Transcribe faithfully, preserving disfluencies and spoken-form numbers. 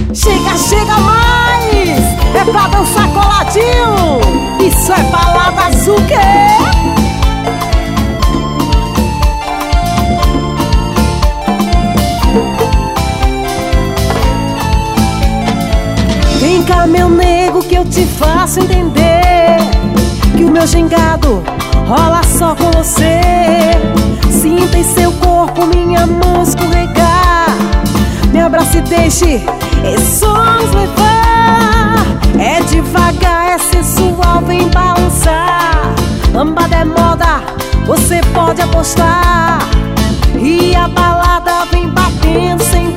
Chega, chega mais! É pra dançar coladinho! Isso é balada azul, que? Vem cá, meu nego, que eu te faço entender que o meu gingado rola só com você. Sinta em seu corpo minha mão escorregar. Me abrace e deixe esses sons levar. É devagar, é sensual, vem balançar. Lambada é moda, você pode apostar. E a balada vem batendo sem